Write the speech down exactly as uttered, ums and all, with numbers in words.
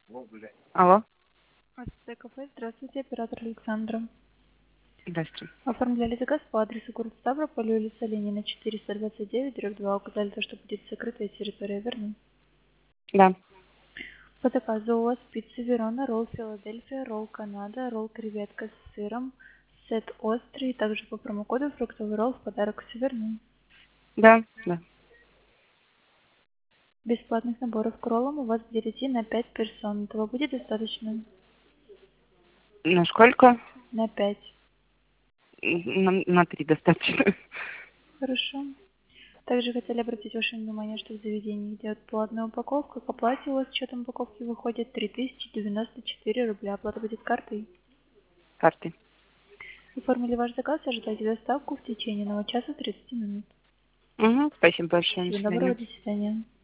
Алло. АСТ кафе, здравствуйте, оператор Александра. Здравствуйте. Оформляли заказ по адресу город Ставрополь, улица Ленина, четыреста двадцать девять, дробь два. Указали то, что будет закрытая территория, верно? Да. По заказу у вас пицца Верона, ролл Филадельфия, ролл Канада, ролл креветка с сыром, сет острый, также по промокоду фруктовый ролл в подарок, все верно? Да. Да. Бесплатных наборов к роллам у вас будет идти на пять персон. Этого будет достаточно? На сколько? На пять. На, на три достаточно. Хорошо. Также хотели обратить ваше внимание, что в заведении идет платная упаковка. К оплате у вас с учетом упаковки выходит три тысячи девяносто четыре рубля. Оплата будет картой. Карты. Оформили ваш заказ, ожидайте доставку в течение одного часа тридцати минут. Угу. Спасибо большое. До Всего доброго, свидания. до свидания.